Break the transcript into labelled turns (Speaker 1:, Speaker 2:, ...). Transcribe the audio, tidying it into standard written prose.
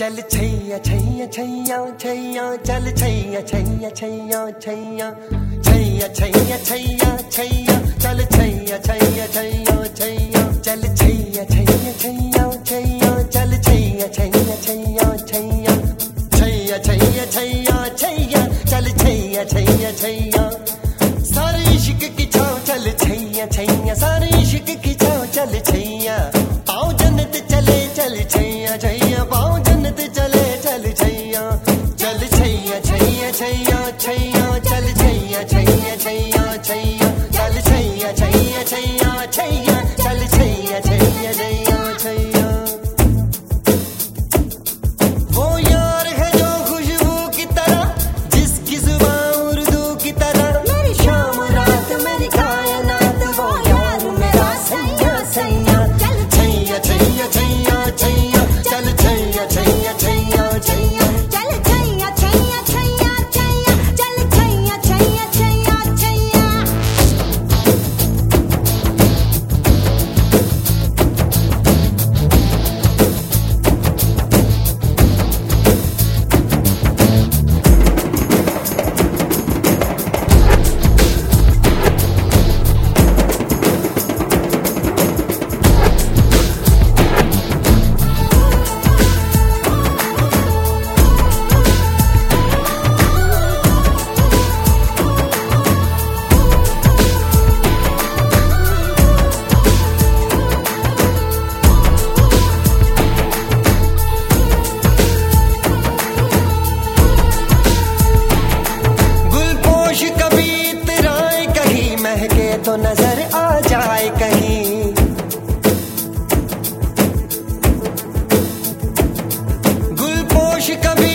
Speaker 1: चल छैया छैया छैया छैया चल छैया छैया छैया छैया छैया छैया छैया छैया चल छैया छैया छैया छैया चल छैया छैया छैया छैया चल छैया छैया छैया छैया छैया छैया छैया छैया चल छैया छैया छैया सारे इश्क की छाँव चल छैया छैया सारे इश्क की छाँव चल छैया पाँव जन्नत चले चल छैया छैया पाँव जन्नत चले चल छैया चल छैया छैया छैया छैया चल छैया छैया छैया छैया चल छैया छैया छैया छैया चल छैया छैया छैया छैया वो यार है जो खुशबू की तरह जिसकी जुबान उर्दू की तरह मेरी शाम रात मेरी कायनात वो यार मेरा सैया सैया चल छैया छैया छैया छैया चल छैया छैया छैया छैया
Speaker 2: चल छैया छैया छैया छैया चल छैया छैया छैया छैया
Speaker 1: गुलपोश कभी इतराए कहीं महके तो नजर आ जाए कहीं गुलपोश कभी